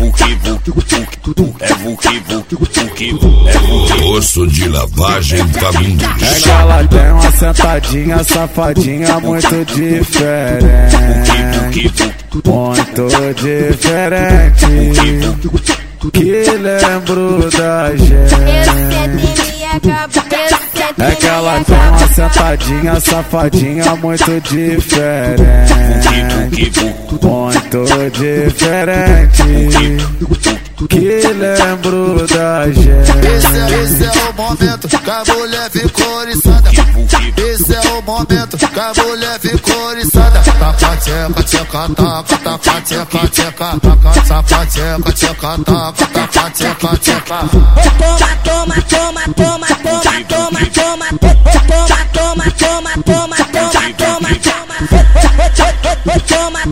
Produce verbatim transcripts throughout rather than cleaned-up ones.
vuki vuki vuki, é vuki vuki vuki, é vuki. Osso de lavagem Fagundes. É que ela tem uma sentadinha safadinha muito diferente, muito diferente, que lembro da gente. É que ela tem uma sentadinha safadinha muito diferente, muito diferente, que lembro da gente. Esse é, esse é o momento que a mulher ficou oriçada. Esse é o momento que a mulher ficou oriçada. Taca, tcheca, tcheca, taca, taca, tcheca, tcheca, taca, taca, tcheca, tcheca, taca, taca, tcheca, tcheca. Toma, toma, toma, toma, toma, toma, toma, toma, toma, toma, toma, toma, toma, toma,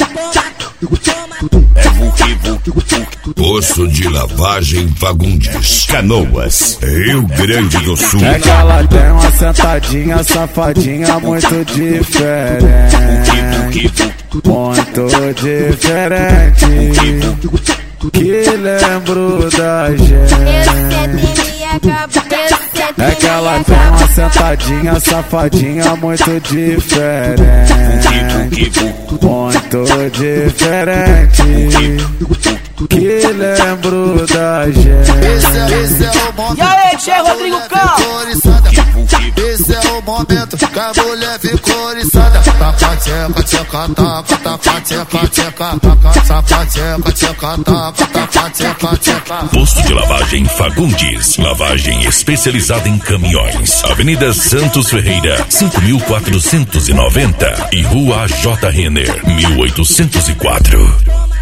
toma. É vuki vuki vuki. Osso de lavagem Fagundes. Canoas, Rio Grande do Sul. É que ela tem uma sentadinha safadinha muito diferente, muito diferente, que lembro da gente. É que ela tem uma sentadinha safadinha muito diferente, muito diferente, que lembro da gente. Esse é, esse é o momento. E aí, Tchê Rodrigo Cal? Esse é o momento que a mulher ficou oriçada. Taca, tcheca, tcheca, taca, taca, tcheca, tcheca, taca, taca, tcheca, tcheca, taca, taca, tcheca, tcheca. Posto de lavagem Fagundes. Lavagem especializada em caminhões. Avenida Santos Ferreira, cinco mil quatrocentos e noventa. E Rua J. Renner, mil oitocentos e quatro.